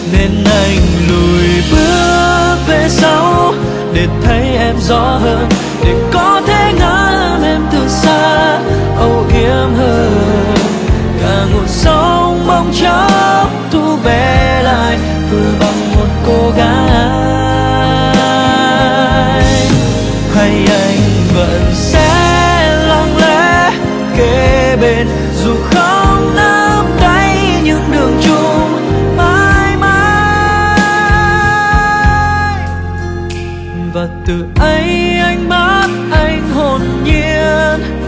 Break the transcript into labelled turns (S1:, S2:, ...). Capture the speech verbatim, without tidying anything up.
S1: Nên anh lùi bước về sau để thấy em rõ hơn, để có thể ngắm em từ xa âu yếm hơn. Cả nguồn sông bỗng chốc thu bé lại vừa bằng một cô gái. Hay anh vẫn sẽ lặng lẽ kế bên dù không nắm tay những đường chung mãi mãi. Và từ ấy anh bắt anh hồn nhiên